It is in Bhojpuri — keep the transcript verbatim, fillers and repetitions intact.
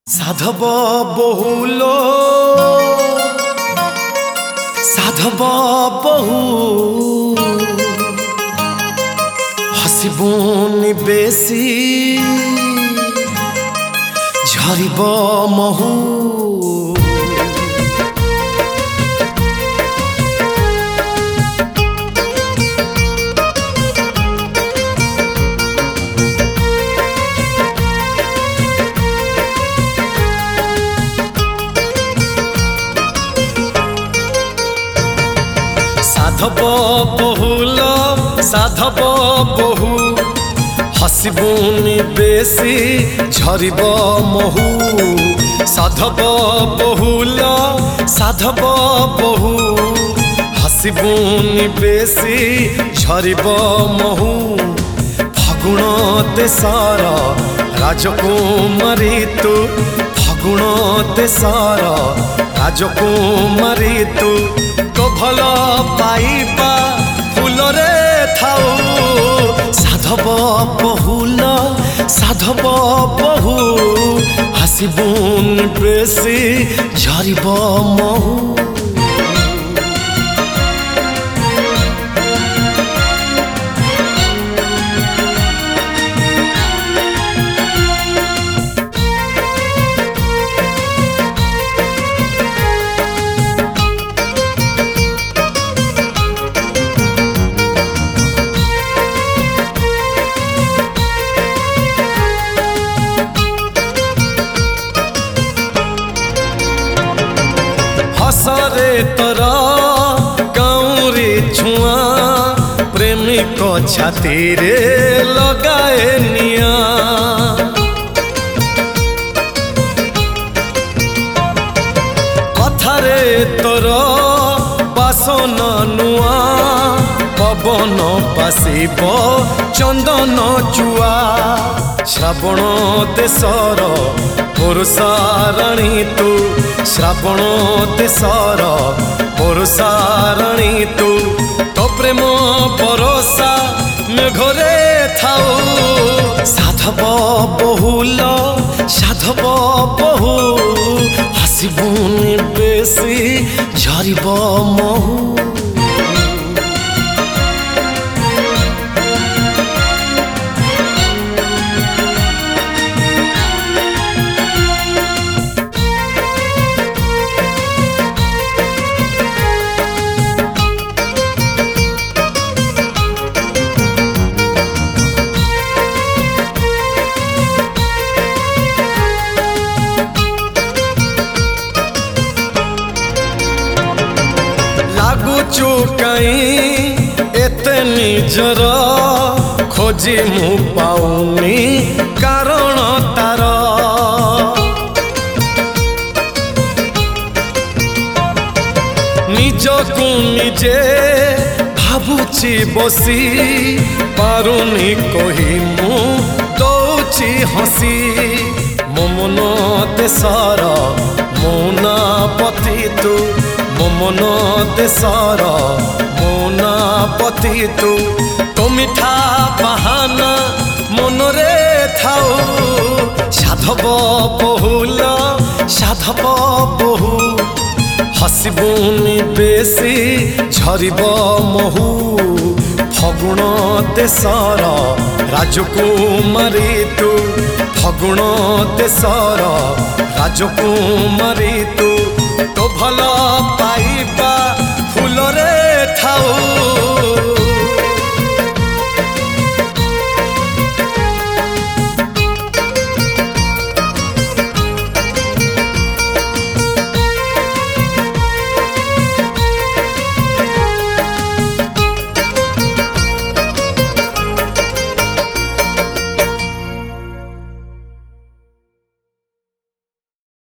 साधव बहुल साधव बहु हसिबुनि बेसी झरिब महु साधव बहुल साधव बहु हसिबुनि बेसी झरिब महु साधव बहुल साधव बहु हसिबुनि बेसी झरिब महु फगुण देशर राजकुमारी तू फगुण देशर राजकुमारी तू तो भल पाइबा फूल रे थाऊ साधव बहुल साधव बहु हसिबुनि बेसी झरिब महु हसरे तोरा गाँवरी छुआ प्रेमिक छाती रे लगाए निया कथारे तोरा बासन नुआ पवन पासिब चंदन चुआ श्रावण देशर पुरुषाराणी तू श्रावण देशर पुरुषाराणी तू तो प्रेम भरोसा मेघरे थाऊ साधव बहुल साधव बहु हसिबुनि बेसी झरिब महु लागुचु कहीं एते निजर खोजी मु पाउनी कारण तार निजकु निजे भाबुची बसी पारुनी कही मु दौची हसी मो मन देशर मौना पति तू मो मन देशर मौना पति तू तो मिठा बहाना मनरे थाऊ साधव बहुल साधव बहु हसिबुनि बेसी झरिब महु फगुण देशर राजकुमारी तू फगुण देशर राजकुमारी तू तो भल पाइबा फूल रे थाऊ